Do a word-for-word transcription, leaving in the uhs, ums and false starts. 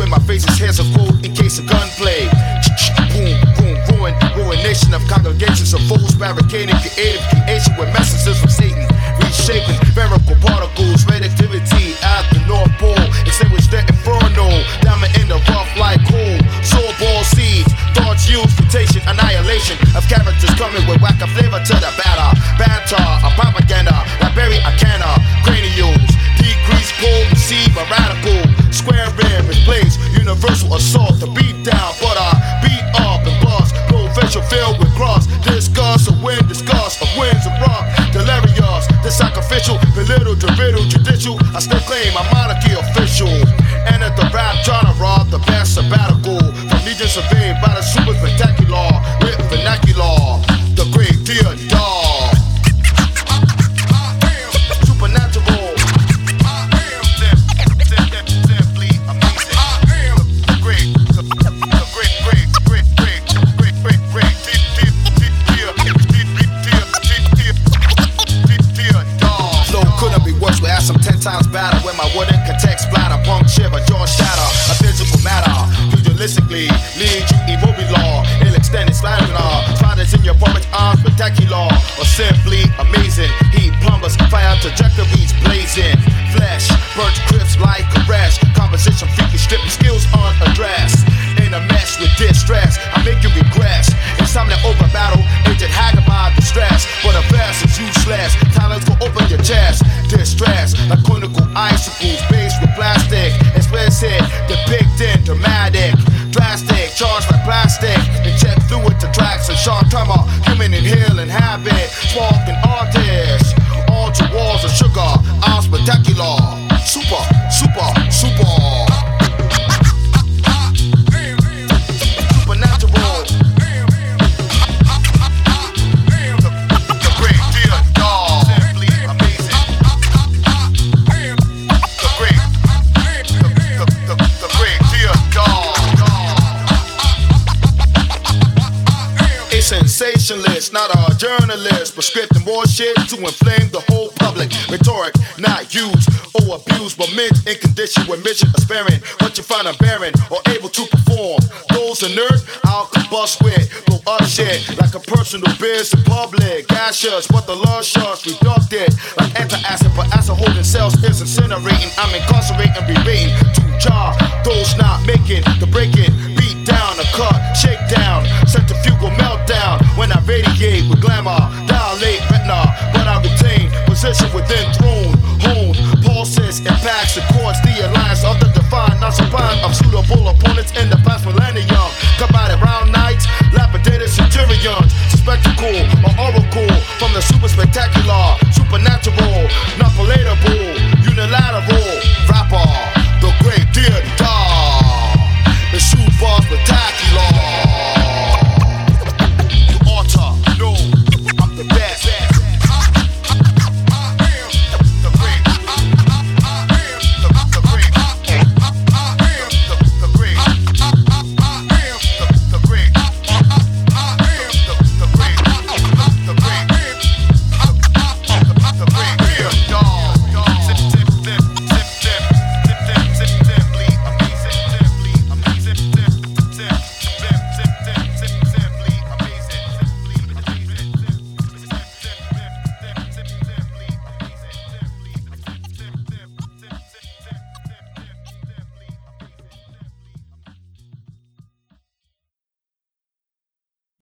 when my face is here's a quote in case of gunplay. Boom, boom, ruin, ruination of congregations of fools, barricading creative creation with messages from Satan, reshaping verical particles, radioactivity at the North Pole, extinguish the inferno, diamond in the rough like coal, soul ball seeds, thoughts used, mutation, annihilation of characters coming with whack a flavor to the batter, banter, a propaganda, like Barry Akana, cranials, decrease, pull, receive, a radical, square in replace, universal assault, to beat down, but I beat up and bust, no facial filled with cross, discuss, a win, discuss, of wins and rock, delirious, the sacrificial, belittle, drivel, judicial, I still claim I'm monarchy official, and at the rap genre, the best sabbatical, from legion surveyed by the super spectacular, with vernacular, the great dear dog, supernatural, simply amazing, the great, the great, great, great, great, great, great, great, dear, dear dog. Flow couldn't be worse, we asked some ten times better when my wooden context splatter, punk shiver, jaw shatter, a physical matter, pugilistically, lead you immobile, ill extended sliding law, spiders in your porridge arms, spectacular, or simply amazing, heat plumbers, fire trajectories blazing, flesh, burnt crisp like a rash, composition freaky stripping skills unaddressed, in a mess with distress, I make you regress, it's time to over battle, agent Hagabah distress, but a vest is useless, talents will open your chest, distress, like clinical icicles, based with plastic, explicit, depicting, dramatic, drastic, charged by plastic, inject fluid to tracks and sharp tremor, human inhaling habit, sparking artists, all to walls of sugar, I'm spectacular, super, super, super, supernatural, the, the great dear dog, simply amazing, the great, the, the, the, the great dear dog. A sensationalist, not a journalist, but scripting more shit to inflame the whole public. Rhetoric, not used or abused, but meant in condition with mission aspiring. What you find unbearing or able to perform. Those inert, I'll combust with. Blow up shit like a personal biz in public. Gaseous, but the luscious reducted like antacid, but acid holding cells is incinerating. I'm incarcerating, berating to jar. Those not making the breaking, beat down, a cut, shake down, centrifugal meltdown. When I radiate with glamour, dilate retina, but I retain position within.